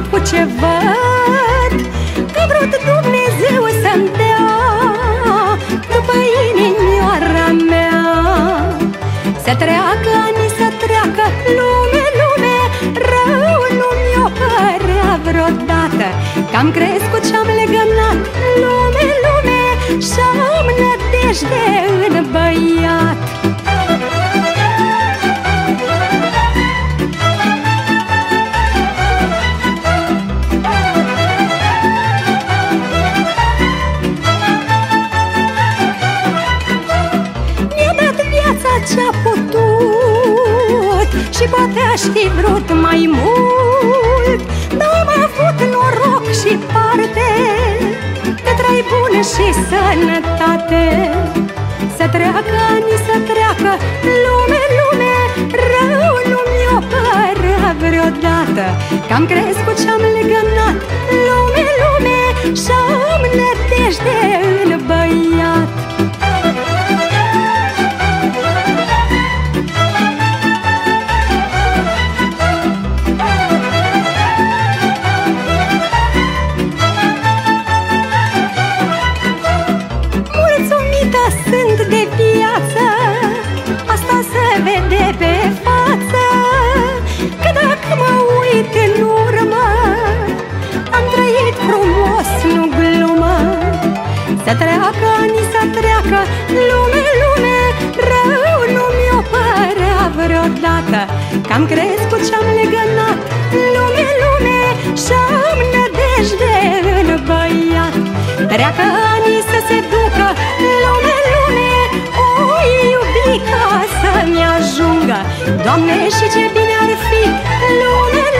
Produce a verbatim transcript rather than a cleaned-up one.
cu ce văd, că vrut Dumnezeu să-mi dea după inimioara mea. Să treacă ani, să treacă lume, lume, rău nu mi-o părea vreodată, că-am crescut și-am legănat lume, lume, și-am nădejde în băiat. Ce-a putut și poate aș fi vrut mai mult, dar am avut noroc și parte de trai bun și sănătate. Să treacă ani, să treacă lume, lume, rău nu mi-o părea vreodată, că-am crescut și-am legănat lume, lume, și-am nădejde în băiat. Sunt de viață, asta se vede pe față, că dacă mă uit în urmă, am trăit frumos, nu glumă. Să treacă ani, să treacă lume, lume, rău nu mi-o părea vreodată, că-am crescut și-am legănat lume, lume, și-am nădejde în băiat. Treacă ani să se ducă lume, lume, o iubica să-mi ajungă, Doamne, și ce bine ar fi lume,